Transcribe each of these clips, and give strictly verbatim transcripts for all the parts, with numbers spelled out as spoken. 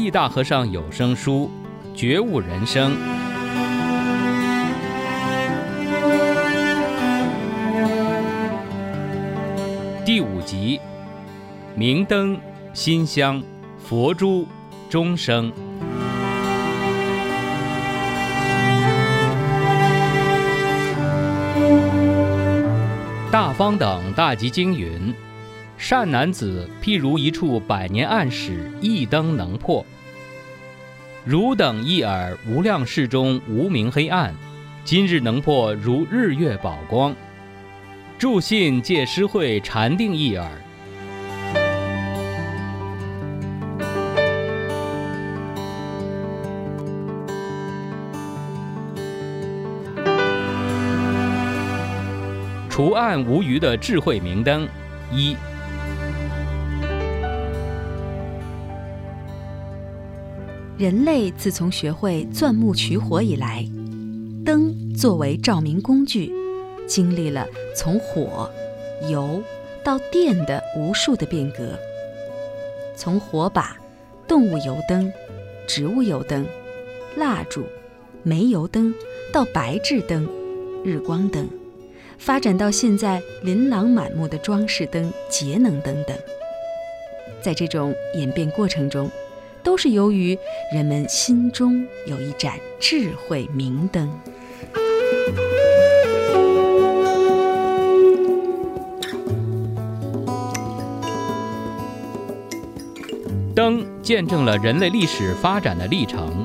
地大和尚有声书《觉悟人生》第五集：明灯、心香、佛珠、钟声。大方等大集经云：善男子譬如一处百年暗室，一灯能破。汝等一耳无量世中无明黑暗，今日能破如日月宝光。助信戒施慧禅定一耳。除暗无余的智慧明灯一。 人类自从学会钻木取火以来，灯作为照明工具，经历了从火、油到电的无数的变革。从火把、动物油灯、植物油灯、蜡烛、煤油灯到白炽灯、日光灯，发展到现在琳琅满目的装饰灯、节能灯等。在这种演变过程中，都是由于人们心中有一盏智慧明灯。 灯见证了人类历史发展的历程。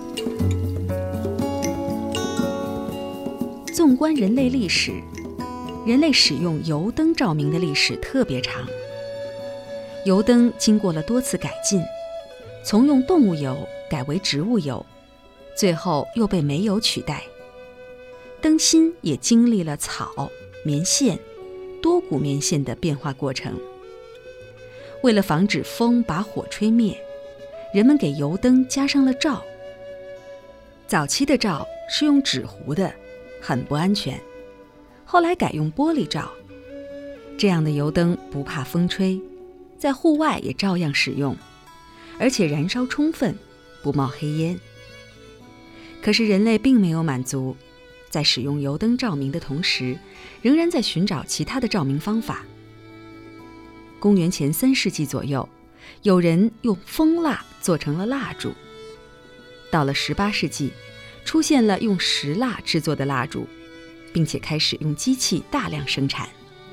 纵观人类历史，人类使用油灯照明的历史特别长。油灯经过了多次改进，从用动物油改为植物油，最后又被煤油取代。灯芯也经历了草、棉线、多股棉线的变化过程。为了防止风把火吹灭，人们给油灯加上了罩。早期的罩是用纸糊的，很不安全，后来改用玻璃罩。这样的油灯不怕风吹，在户外也照样使用，而且燃烧充分，不冒黑烟。可是人类并没有满足，在使用油灯照明的同时，仍然在寻找其他的照明方法。公元前三世纪左右，有人用蜂蜡做成了蜡烛。到了十八世纪，出现了用石蜡制作的蜡烛，并且开始用机器大量生产。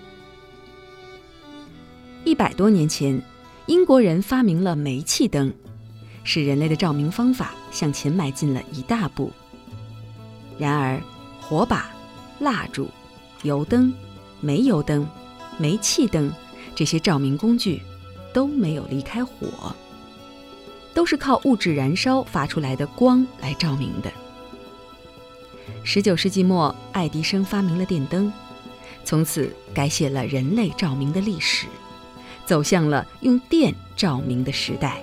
一百多年前，英国人发明了煤气灯，使人类的照明方法向前迈进了一大步。然而，火把、蜡烛、油灯、煤油灯、煤气灯这些照明工具都没有离开火，都是靠物质燃烧发出来的光来照明的。十九世纪末，爱迪生发明了电灯，从此改写了人类照明的历史，走向了用电照明的时代。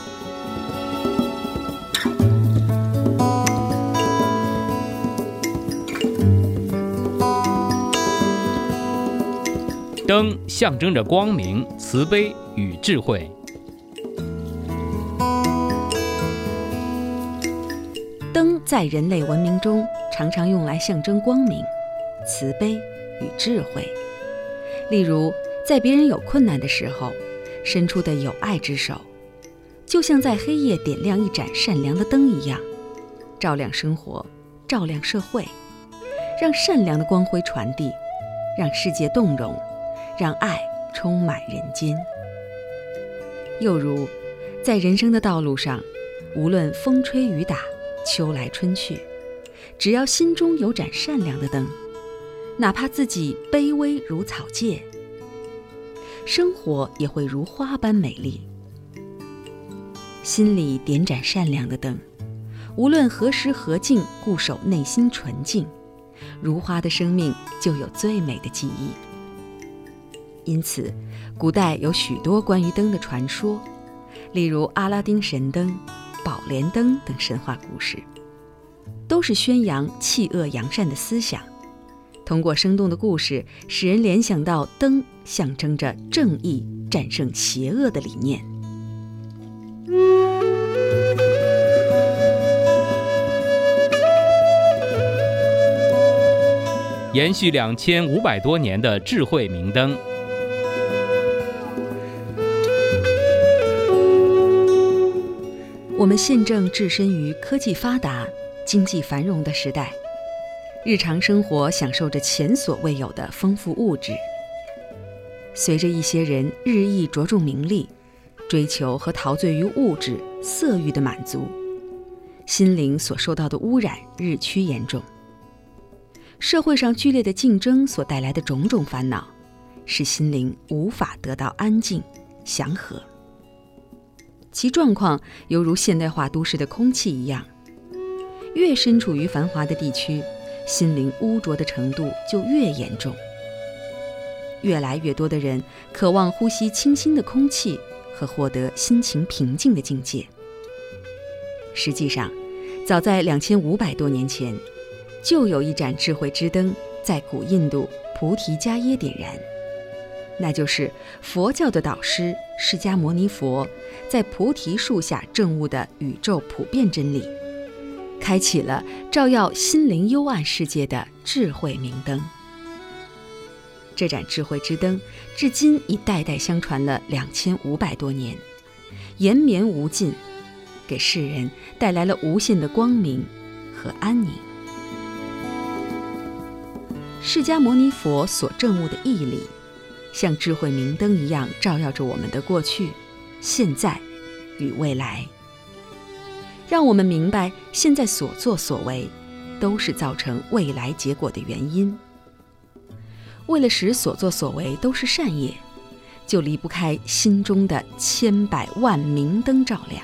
灯象征着光明、慈悲与智慧。 灯在人类文明中常常用来象征光明、慈悲与智慧。例如，在别人有困难的时候，伸出的有爱之手，就像在黑夜点亮一盏善良的灯一样，照亮生活，照亮社会，让善良的光辉传递，让世界动容，让爱充满人间。又如，在人生的道路上，无论风吹雨打，秋来春去，只要心中有盏善良的灯，哪怕自己卑微如草芥，生活也会如花般美丽。心里点盏善良的灯，无论何时何境，固守内心纯净，如花的生命就有最美的记忆。因此，古代有许多关于灯的传说，例如阿拉丁神灯、宝莲灯等神话故事，都是宣扬弃恶扬善的思想。通过生动的故事，使人联想到灯象征着正义战胜邪恶的理念。 延续两千五百多年的智慧明灯。 我们现正置身于科技发达、经济繁荣的时代，日常生活享受着前所未有的丰富物质。随着一些人日益着重名利，追求和陶醉于物质、色欲的满足，心灵所受到的污染日趋严重。社会上剧烈的竞争所带来的种种烦恼，使心灵无法得到安静、祥和。其状况犹如现代化都市的空气一样，越身处于繁华的地区，心灵污浊的程度就越严重。越来越多的人渴望呼吸清新的空气和获得心情平静的境界。实际上，早在两千五百多年前，就有一盏智慧之灯在古印度菩提迦耶点燃，那就是佛教的导师释迦牟尼佛在菩提树下证悟的宇宙普遍真理，开启了照耀心灵幽暗世界的智慧明灯。这盏智慧之灯至今已代代相传了两千五百多年，延绵无尽，给世人带来了无限的光明和安宁。释迦牟尼佛所证悟的义理，像智慧明灯一样照耀着我们的过去、现在与未来，让我们明白现在所作所为都是造成未来结果的原因。为了使所作所为都是善业，就离不开心中的千百万明灯照亮。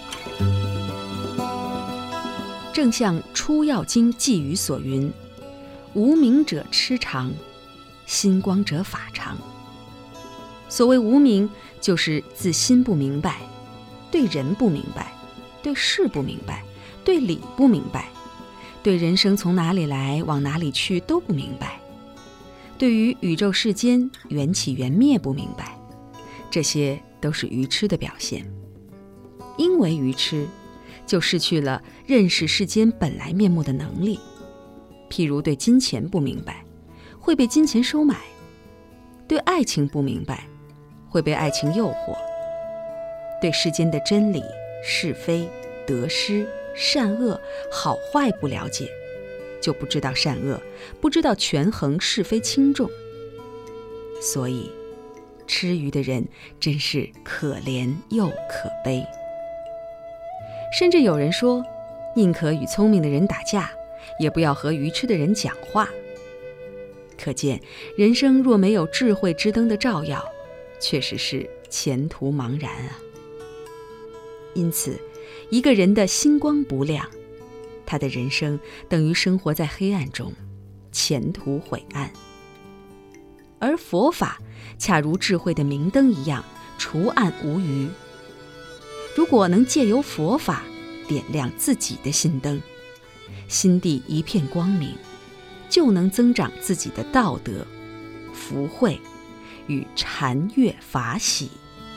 正像《出药经》寄语所云：无明者痴常，心光者法常。所谓无明，就是自心不明白，对人不明白，对事不明白，对理不明白，对人生从哪里来往哪里去都不明白，对于宇宙世间缘起缘灭不明白，这些都是愚痴的表现。因为愚痴，就失去了认识世间本来面目的能力。譬如对金钱不明白，会被金钱收买；对爱情不明白，会被爱情诱惑；对世间的真理、是非、得失、善恶、好坏不了解，就不知道善恶，不知道权衡是非轻重。所以，痴愚的人真是可怜又可悲。甚至有人说，宁可与聪明的人打架，也不要和愚痴的人讲话。可见，人生若没有智慧之灯的照耀，确实是前途茫然啊。因此，一个人的心光不亮，他的人生等于生活在黑暗中，前途晦暗。而佛法恰如智慧的明灯一样，除暗无余。如果能借由佛法点亮自己的心灯，心地一片光明，就能增长自己的道德、福慧与禅悦法喜。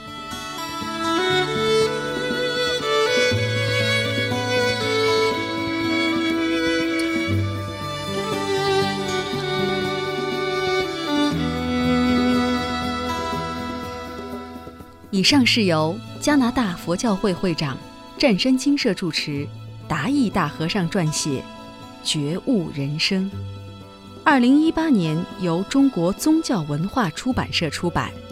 以上是由加拿大佛教会会长湛山精舍住持达义大和尚撰写《觉悟人生》，二零一八年由中国宗教文化出版社出版。